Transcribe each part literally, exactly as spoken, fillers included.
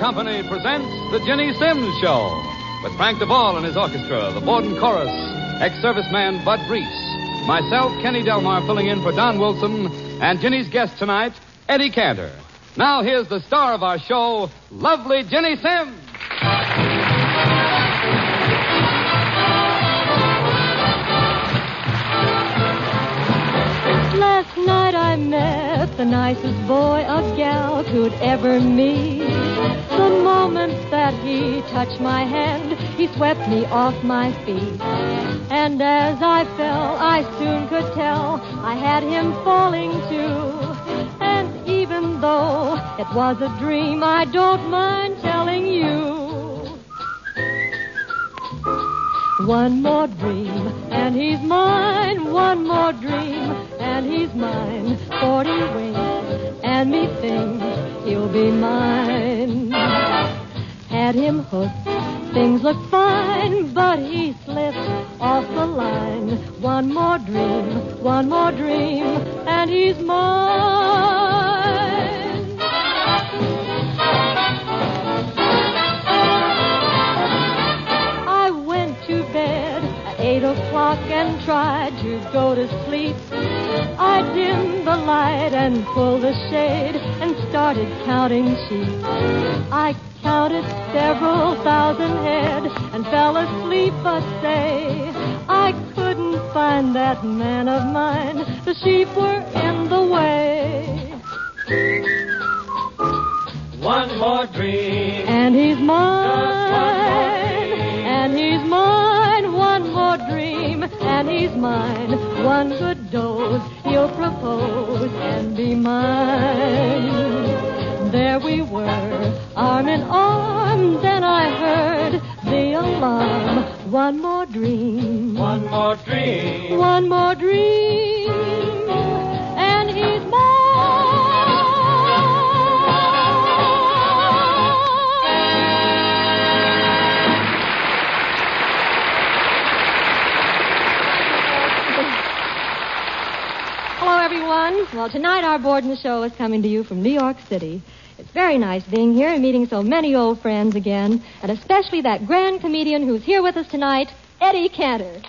Company presents The Ginny Simms Show with Frank Duvall and his orchestra, the Borden Chorus, ex-serviceman Bud Reese, myself, Kenny Delmar, filling in for Don Wilson, and Ginny's guest tonight, Eddie Cantor. Now here's the star of our show, lovely Ginny Simms. Last night I met the nicest boy a gal could ever meet. The moment that he touched my hand, he swept me off my feet. And as I fell, I soon could tell I had him falling too. And even though it was a dream, I don't mind telling you. One more dream, and he's mine. One more dream, and he's mine. Forty ways, and methinks he'll be mine. Had him hooked, things looked fine, but he slipped off the line. One more dream, one more dream, and he's mine. I went to bed at eight o'clock and tried to go to sleep. I dimmed the light and pulled the shade and started counting sheep. I counted several thousand head and fell asleep, but say, I couldn't find that man of mine. The sheep were in the way. One more dream, and he's mine, and he's mine. One more dream, and he's mine. One good dose, he'll propose and be mine. There we were, arm in arm, then I heard the alarm. One more dream, one more dream, one more dream, and he's mine. Hello, everyone. Well, tonight our Borden show is coming to you from New York City. It's very nice being here and meeting so many old friends again, and especially that grand comedian who's here with us tonight, Eddie Cantor.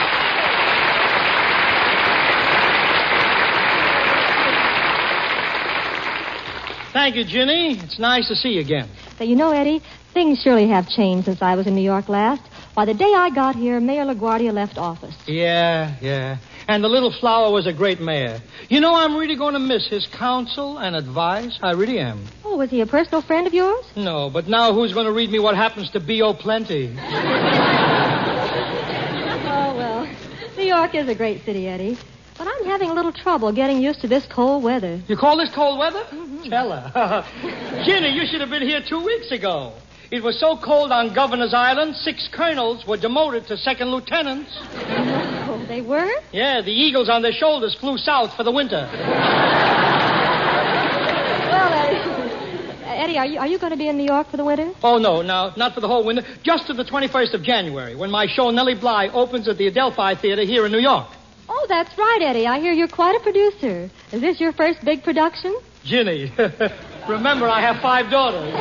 Thank you, Ginny. It's nice to see you again. So, you know, Eddie, things surely have changed since I was in New York last. Why, the day I got here, Mayor LaGuardia left office. Yeah, yeah. And the little flower was a great mayor. You know, I'm really going to miss his counsel and advice. I really am. Oh, was he a personal friend of yours? No, but now who's going to read me what happens to B O Plenty? Oh, well, New York is a great city, Eddie. But I'm having a little trouble getting used to this cold weather. You call this cold weather? Mm-hmm. Tell her. Ginny, you should have been here two weeks ago. It was so cold on Governor's Island, six colonels were demoted to second lieutenants. Oh, they were? Yeah, the eagles on their shoulders flew south for the winter. Well, uh, Eddie, are you, are you going to be in New York for the winter? Oh, no, no, not for the whole winter. Just to the twenty-first of January, when my show, Nellie Bly, opens at the Adelphi Theater here in New York. Oh, that's right, Eddie. I hear you're quite a producer. Is this your first big production? Ginny, remember I have five daughters.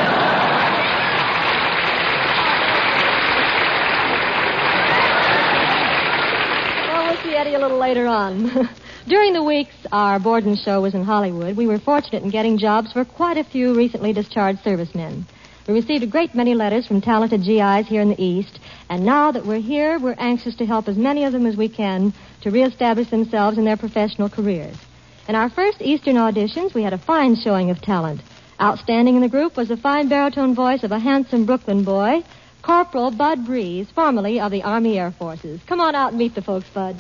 See Eddie a little later on. During the weeks our Borden show was in Hollywood, we were fortunate in getting jobs for quite a few recently discharged servicemen. We received a great many letters from talented G Is here in the East, and now that we're here, we're anxious to help as many of them as we can to reestablish themselves in their professional careers. In our first Eastern auditions, we had a fine showing of talent. Outstanding in the group was the fine baritone voice of a handsome Brooklyn boy, Corporal Bud Breeze, formerly of the Army Air Forces. Come on out and meet the folks, Bud.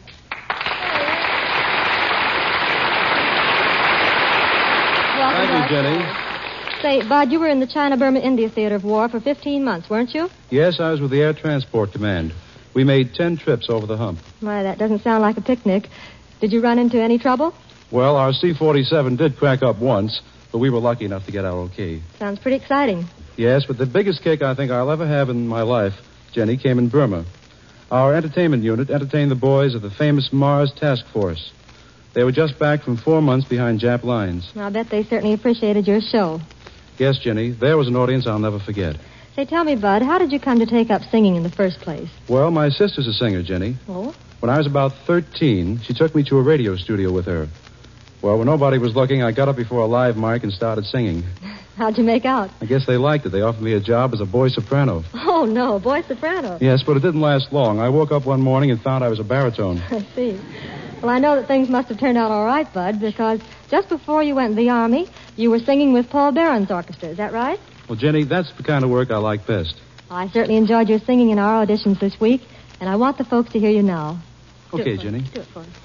Thank you, Jenny. Say, Bud, you were in the China-Burma India Theater of War for fifteen months, weren't you? Yes, I was with the Air Transport Command. We made ten trips over the hump. Why, that doesn't sound like a picnic. Did you run into any trouble? Well, our C forty-seven did crack up once, but we were lucky enough to get out okay. Sounds pretty exciting. Yes, but the biggest kick I think I'll ever have in my life, Jenny, came in Burma. Our entertainment unit entertained the boys of the famous Mars Task Force. They were just back from four months behind Jap lines. I'll bet they certainly appreciated your show. Yes, Jenny, there was an audience I'll never forget. Say, tell me, Bud, how did you come to take up singing in the first place? Well, my sister's a singer, Jenny. Oh? When I was about thirteen, she took me to a radio studio with her. Well, when nobody was looking, I got up before a live mic and started singing. How'd you make out? I guess they liked it. They offered me a job as a boy soprano. Oh, no, boy soprano. Yes, but it didn't last long. I woke up one morning and found I was a baritone. I see. Well, I know that things must have turned out all right, Bud, because just before you went in the Army, you were singing with Paul Barron's orchestra. Is that right? Well, Jenny, that's the kind of work I like best. I certainly enjoyed your singing in our auditions this week, and I want the folks to hear you now. Do Okay, it for Jenny. us. Do it for us.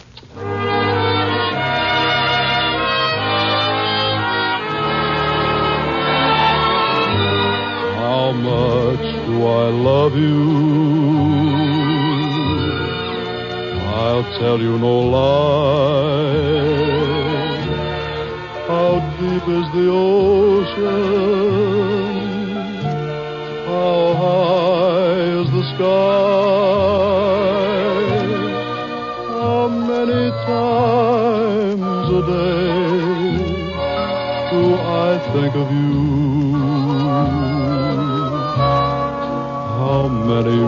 How much do I love you? I'll tell you no lie. How deep is the ocean? How high is the sky? How many times a day do I think of you? How many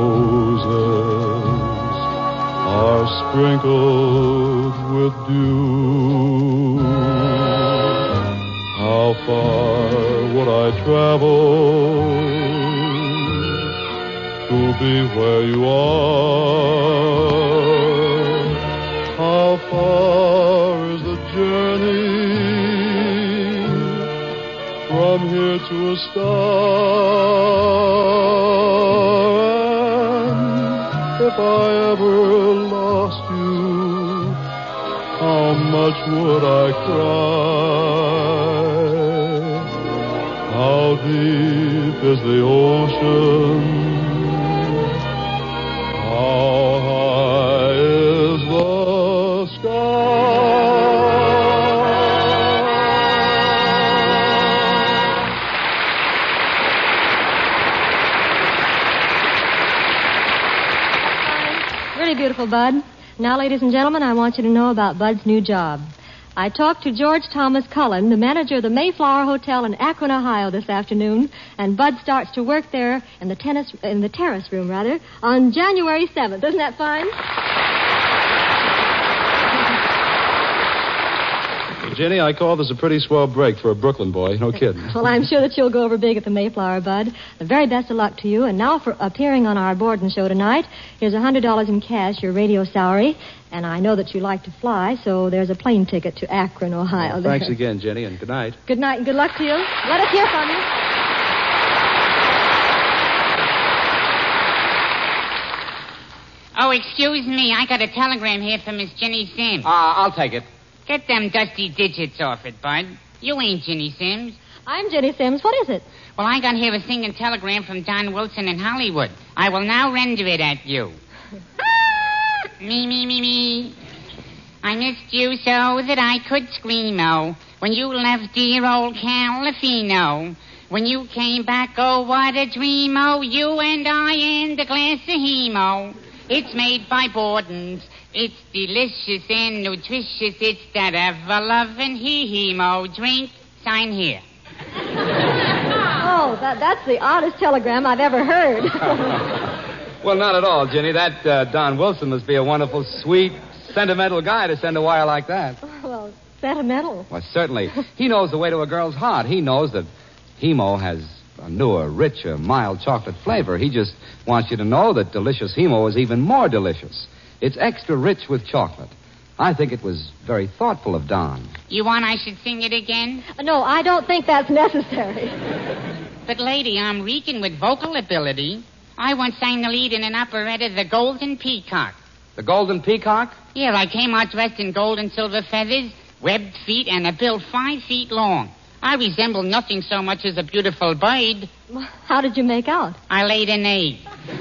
roses are sprinkled with dew? How far would I travel to be where you are? How far is the journey from here to a star? If I ever lost you, how much would I cry? How deep is the ocean? How high is the sky? Really beautiful, Bud. Now, ladies and gentlemen, I want you to know about Bud's new job. I talked to George Thomas Cullen, the manager of the Mayflower Hotel in Akron, Ohio, this afternoon, and Bud starts to work there in the tennis in the terrace room, rather, on January seventh. Isn't that fine? Jenny, I call this a pretty swell break for a Brooklyn boy. No kidding. Well, I'm sure that you'll go over big at the Mayflower, Bud. The very best of luck to you. And now for appearing on our Borden show tonight, here's one hundred dollars in cash, your radio salary. And I know that you like to fly, so there's a plane ticket to Akron, Ohio. Well, thanks again, Jenny, and good night. Good night and good luck to you. Let us hear from you. Oh, excuse me. I got a telegram here from Miss Jenny Sims. Uh, I'll take it. Get them dusty digits off it, Bud. You ain't Jenny Sims. I'm Jenny Sims. What is it? Well, I got here a singing telegram from Don Wilson in Hollywood. I will now render it at you. Ah! Me, me, me, me. I missed you so that I could scream-o when you left dear old Califino. When you came back, oh, what a dream-o. You and I and a glass of hemo. It's made by Borden's. It's delicious and nutritious. It's that ever-loving he-hemo drink. Sign here. Oh, that, that's the oddest telegram I've ever heard. Well, not at all, Jenny. That uh, Don Wilson must be a wonderful, sweet, sentimental guy to send a wire like that. Well, sentimental. Well, certainly. He knows the way to a girl's heart. He knows that Hemo has a newer, richer, mild chocolate flavor. He just wants you to know that delicious Hemo is even more delicious. It's extra rich with chocolate. I think it was very thoughtful of Don. You want I should sing it again? No, I don't think that's necessary. But, lady, I'm reeking with vocal ability. I once sang the lead in an operetta, The Golden Peacock. The Golden Peacock? Yeah, I came out dressed in gold and silver feathers, webbed feet, and a bill five feet long. I resembled nothing so much as a beautiful bird. How did you make out? I laid an egg.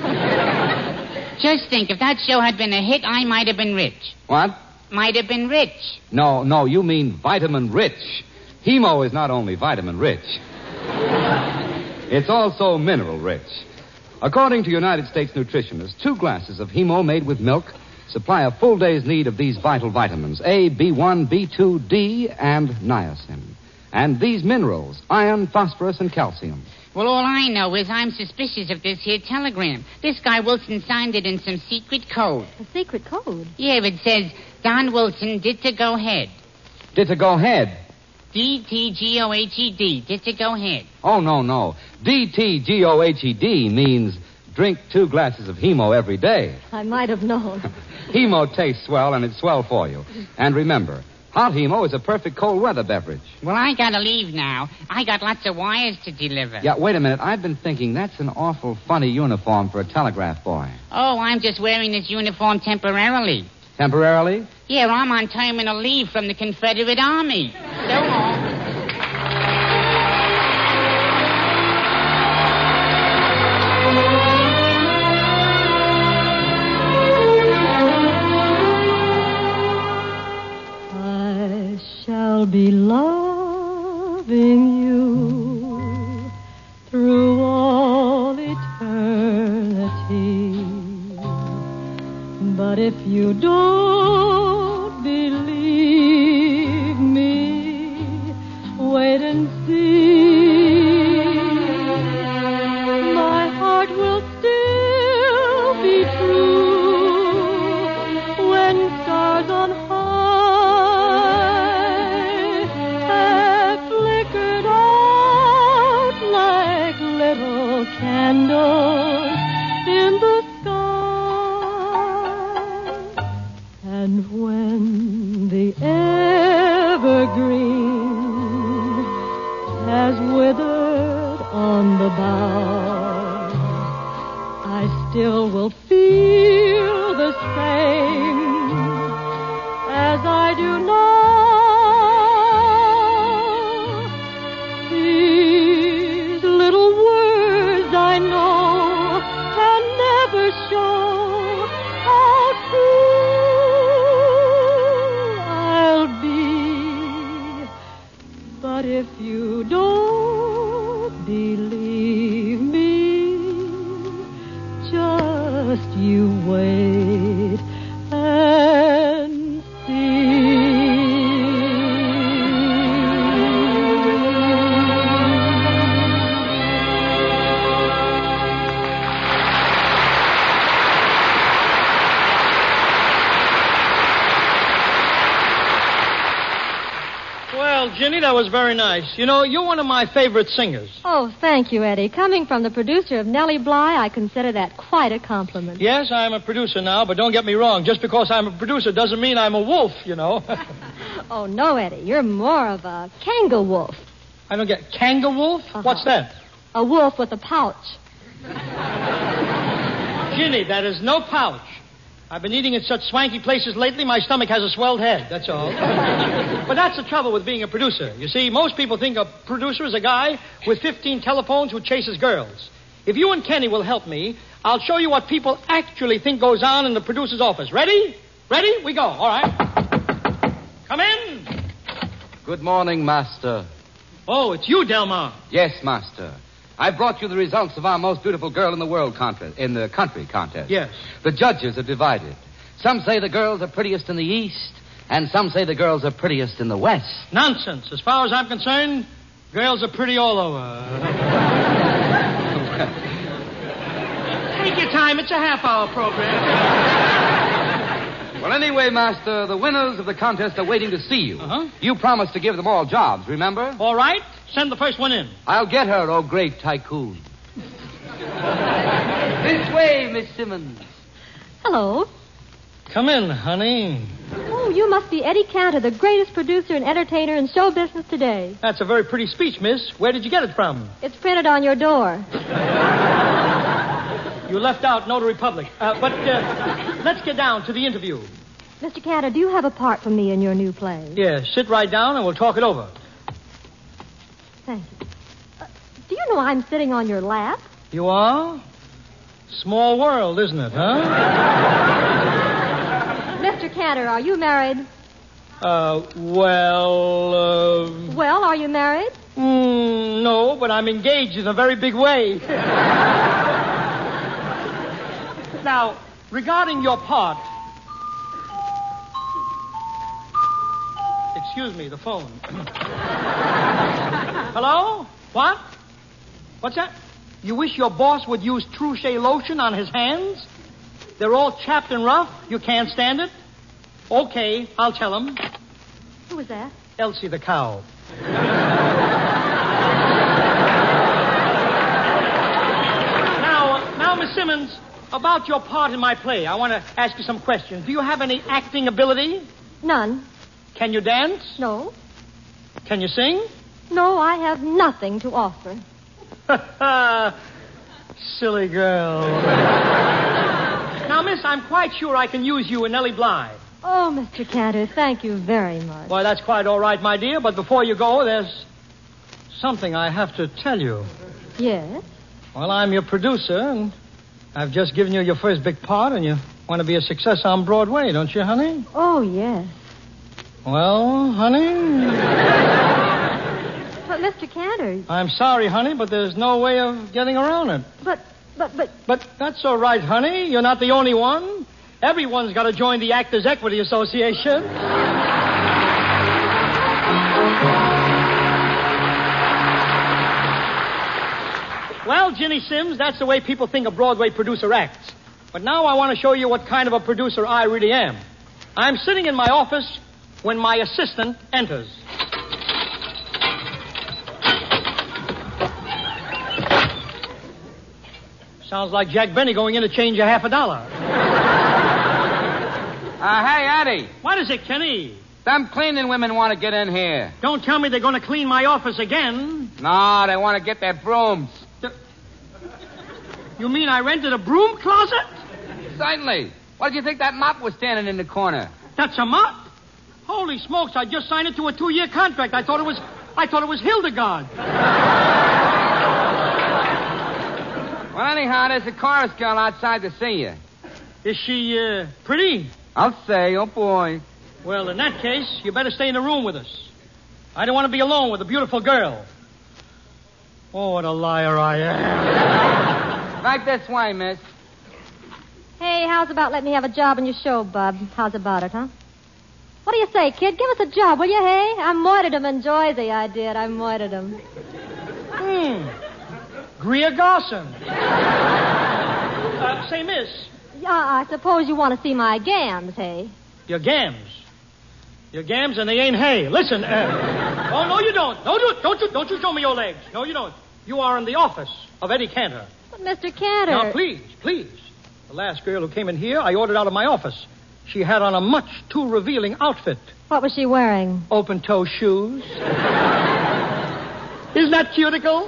Just think, if that show had been a hit, I might have been rich. What? Might have been rich. No, no, you mean vitamin rich. Hemo is not only vitamin rich. It's also mineral rich. According to United States nutritionists, two glasses of Hemo made with milk supply a full day's need of these vital vitamins, A, B one, B two, D, and niacin. and these minerals, iron, phosphorus, and calcium. Well, all I know is I'm suspicious of this here telegram. This guy Wilson signed it in some secret code. A secret code? Yeah, it says, Don Wilson did to go ahead. Did to go ahead. D T G O H E D, did to go ahead. Oh, no, no. D T G O H E D means drink two glasses of Hemo every day. I might have known. Hemo tastes swell, and it's swell for you. And remember, hot Hemo is a perfect cold weather beverage. Well, I gotta leave now. I got lots of wires to deliver. Yeah, wait a minute. I've been thinking that's an awful funny uniform for a telegraph boy. Oh, I'm just wearing this uniform temporarily. Temporarily? Yeah, I'm on terminal leave from the Confederate Army. So long. I shall be loving you through all eternity. But if you don't believe me, wait and see. My heart will still be true when stars on high have flickered out like little candles in the and when the evergreen has withered on the bough, I still will feel the same as I do now. These little words I know can never show how true but if you don't believe me, just you wait and Well, Ginny, that was very nice. You know, you're one of my favorite singers. Oh, thank you, Eddie. Coming from the producer of Nellie Bly, I consider that quite a compliment. Yes, I'm a producer now, but don't get me wrong. Just because I'm a producer doesn't mean I'm a wolf, you know. Oh, no, Eddie. You're more of a kangaroo wolf. I don't get... Kangaroo wolf? Uh-huh. What's that? A wolf with a pouch. Ginny, that is no pouch. I've been eating at such swanky places lately, my stomach has a swelled head, that's all. But that's the trouble with being a producer. You see, most people think a producer is a guy with fifteen telephones who chases girls. If you and Kenny will help me, I'll show you what people actually think goes on in the producer's office. Ready? Ready? We go. All right. Come in. Good morning, Master. Oh, it's you, Delmar. Yes, Master. I brought you the results of our most beautiful girl in the world contest, in the country contest. Yes. The judges are divided. Some say the girls are prettiest in the east, and some say the girls are prettiest in the west. Nonsense. As far as I'm concerned, girls are pretty all over. Take your time. It's a half-hour program. Well, anyway, Master, the winners of the contest are waiting to see you. Uh-huh. You promised to give them all jobs, remember? All right. Send the first one in. I'll get her, oh great tycoon. This way, Miss Simmons. Hello. Come in, honey. Oh, you must be Eddie Cantor, the greatest producer and entertainer in show business today. That's a very pretty speech, miss. Where did you get it from? It's printed on your door. You left out Notary Public. Uh, but uh, let's get down to the interview. Mister Cantor, do you have a part for me in your new play? Yes, sit right down and we'll talk it over. Thank you. Uh, do you know I'm sitting on your lap? You are? Small world, isn't it, huh? Mister Cantor, are you married? Uh, well, uh... Well, are you married? Mm, no, but I'm engaged in a very big way. Now, regarding your part... Excuse me, the phone. Hello? What? What's that? You wish your boss would use Trouche lotion on his hands? They're all chapped and rough. You can't stand it? Okay, I'll tell him. Who was that? Elsie the cow. now, now, Miss Simmons, about your part in my play, I want to ask you some questions. Do you have any acting ability? None. Can you dance? No. Can you sing? No, I have nothing to offer. Silly girl. Now, miss, I'm quite sure I can use you in Nellie Bly. Oh, Mister Cantor, thank you very much. Well, that's quite all right, my dear, but before you go, there's something I have to tell you. Yes? Well, I'm your producer, and I've just given you your first big part, and you want to be a success on Broadway, don't you, honey? Oh, yes. Well, honey? But, Mister Cantor... I'm sorry, honey, but there's no way of getting around it. But, but, but... But that's all right, honey. You're not the only one. Everyone's got to join the Actors Equity Association. Well, Ginny Sims, that's the way people think a Broadway producer acts. But now I want to show you what kind of a producer I really am. I'm sitting in my office when my assistant enters. Sounds like Jack Benny going in to change a half a dollar. Uh, hey, Eddie. What is it, Kenny? Them cleaning women want to get in here. Don't tell me they're going to clean my office again. No, they want to get their brooms. The... You mean I rented a broom closet? Certainly. What did you think that mop was standing in the corner? That's a mop? Holy smokes, I just signed it to a two-year contract. I thought it was I thought it was Hildegard. Well, anyhow, there's a chorus girl outside to see you. Is she, uh, pretty? I'll say, oh, boy. Well, in that case, you better stay in the room with us. I don't want to be alone with a beautiful girl. Oh, what a liar I am. Right this way, miss. Hey, how's about letting me have a job in your show, Bub? How's about it, huh? What do you say, kid? Give us a job, will you, hey? I moited him in Jersey, I did. I moited him. Hmm. Greer Garson. uh, say, miss. Yeah, I suppose you want to see my gams, hey? Your gams. Your gams, and they ain't hay. Listen, uh... oh, no, you don't. No, don't, don't you, don't you show me your legs. No, you don't. You are in the office of Eddie Cantor. But, Mister Cantor... Now, please, please. The last girl who came in here, I ordered out of my office. She had on a much too revealing outfit. What was she wearing? Open-toe shoes. Isn't that cuticle?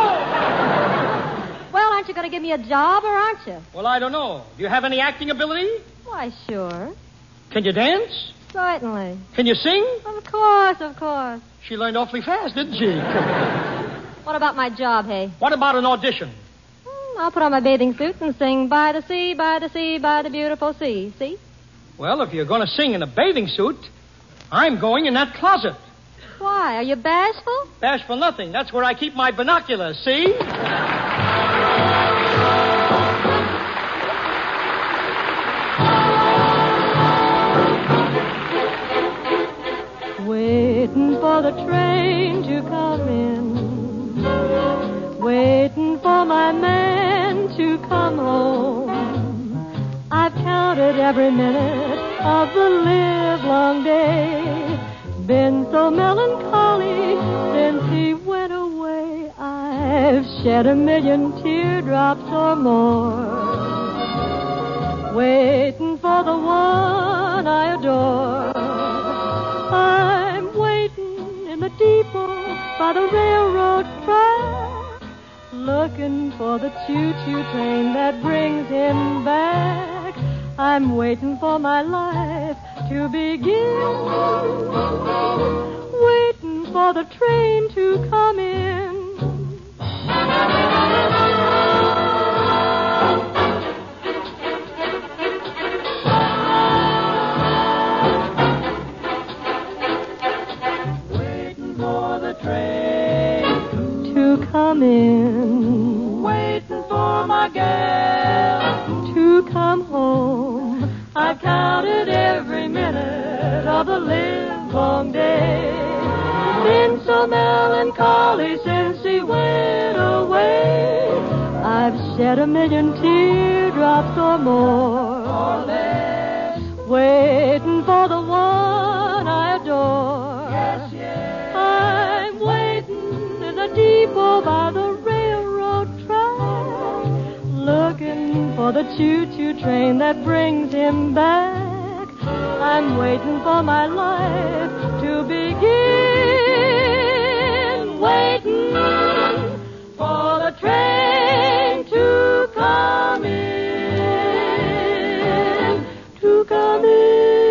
Well, aren't you going to give me a job, or aren't you? Well, I don't know. Do you have any acting ability? Why, sure. Can you dance? Certainly. Can you sing? Of course, of course. She learned awfully fast, didn't she? What about my job, hey? What about an audition? Hmm, I'll put on my bathing suit and sing by the sea, by the sea, by the beautiful sea. See? Well, if you're going to sing in a bathing suit, I'm going in that closet. Why? Are you bashful? Bashful nothing. That's where I keep my binoculars, see? Waiting for the train to come in. Waiting for my man to come home. I've counted every minute of the livelong day. Been so melancholy since he went away. I've shed a million teardrops or more. Waiting for the one I adore. I'm waiting in the depot by the railroad track, looking for the choo-choo train that brings him back. I'm waiting for my life to begin, waiting for the train to come in. Waiting for the train To come in. waiting for my gal. To come home. I've counted every minute of the livelong day. so melancholy since he went away. I've shed a million teardrops or more, Or less. waiting for the one I adore. Yes, yes. I'm waiting in the depot by the railroad track, looking for the choo-choo train that brings him back. I'm waiting for my life to begin, waiting for the train to come in, to come in.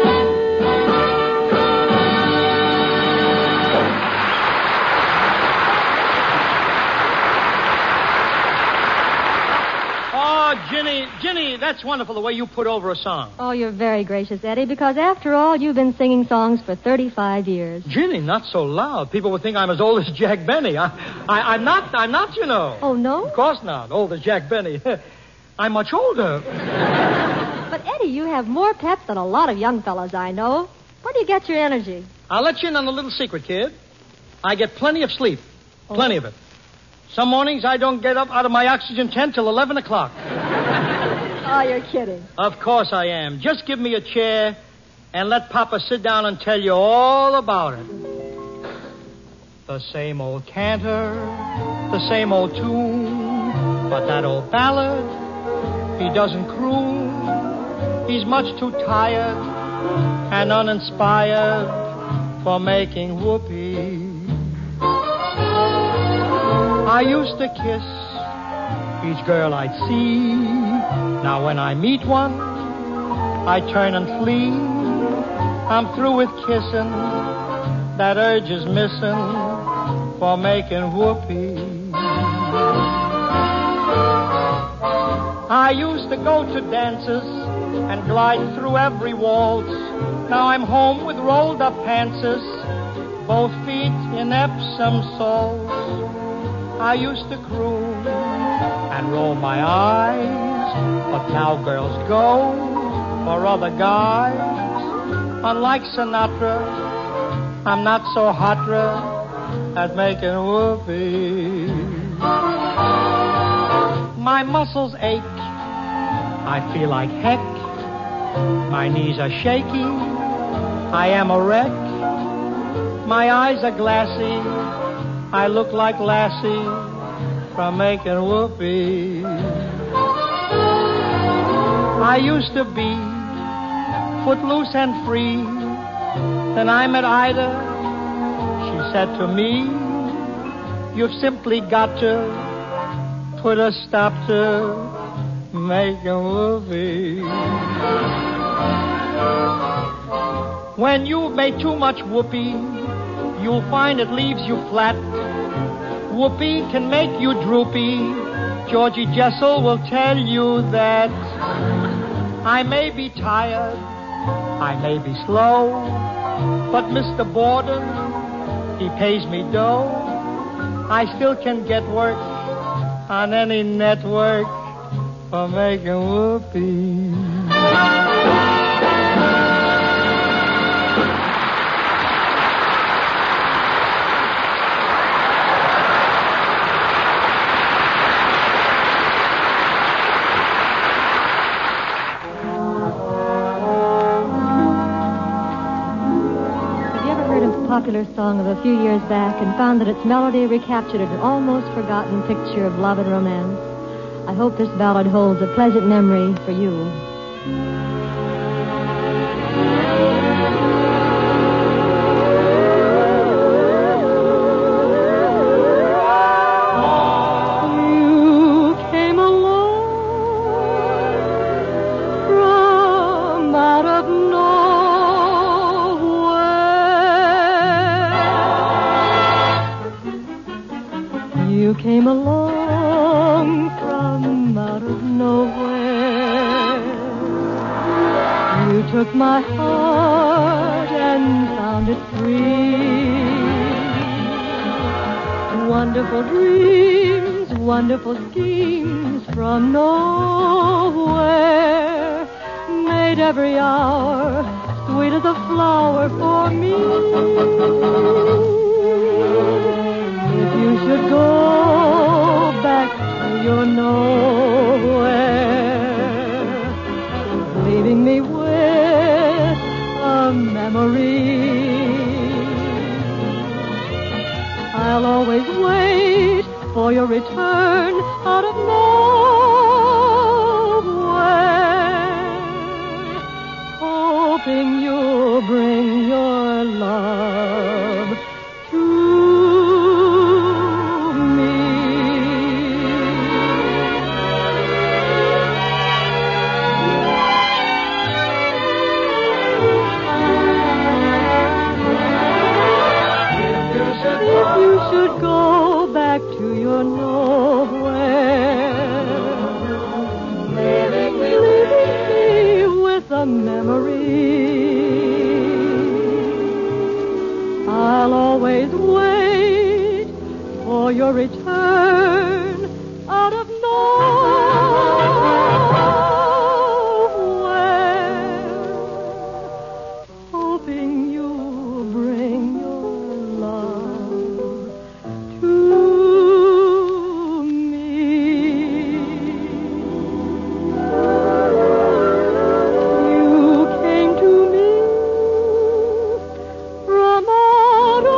Oh, Ginny, Ginny, that's wonderful the way you put over a song. Oh, you're very gracious, Eddie, because after all, you've been singing songs for thirty-five years. Ginny, not so loud. People would think I'm as old as Jack Benny. I, I, I'm not, I'm not, you know. Oh, no? Of course not. Old as Jack Benny. I'm much older. But, Eddie, you have more pep than a lot of young fellows I know. Where do you get your energy? I'll let you in on a little secret, kid. I get plenty of sleep. Plenty of it. Some mornings I don't get up out of my oxygen tent till eleven o'clock. Oh, you're kidding. Of course I am. Just give me a chair and let Papa sit down and tell you all about it. The same old canter, the same old tune, but that old ballad, he doesn't croon. He's much too tired and uninspired for making whoopee. I used to kiss each girl I'd see. Now when I meet one, I turn and flee. I'm through with kissing. That urge is missing for making whoopee. I used to go to dances and glide through every waltz. Now I'm home with rolled up pantses, both feet in Epsom salts. I used to croon and roll my eyes, but now girls go for other guys. Unlike Sinatra, I'm not so hotra at making whoopee. My muscles ache, I feel like heck. My knees are shaky, I am a wreck. My eyes are glassy, I look like Lassie from making whoopee. I used to be footloose and free. Then I met Ida. She said to me, you've simply got to put a stop to making whoopee. When you've made too much whoopee, you'll find it leaves you flat. Whoopee can make you droopy. Georgie Jessel will tell you that. I may be tired, I may be slow, but Mister Borden, he pays me dough. I still can get work on any network for making whoopee. Popular song of a few years back and found that its melody recaptured an almost forgotten picture of love and romance. I hope this ballad holds a pleasant memory for you. You came along from out of nowhere. You took my heart and found it free. Wonderful dreams, wonderful schemes from nowhere made every hour sweet as a flower for me. you should go back to your nowhere, leaving me with a memory. I'll always wait for your return out of nowhere, hoping you'll bring your love to me. If you should go back to your nowhere, leaving me with a memory, I'll always wait for your return out of nowhere, hoping you'll bring your love to me. You came to me from out of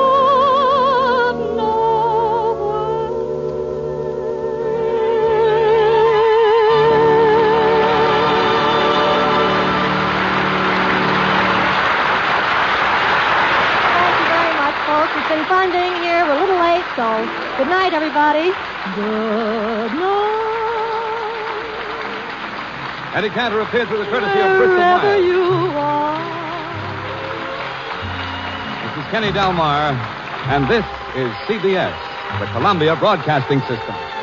It's been fun being here. We're a little late, so good night, everybody. Good night. Eddie Cantor appeared through the courtesy of Bristol Wherever Myers. you are. This is Kenny Delmar, and this is C B S, the Columbia Broadcasting System.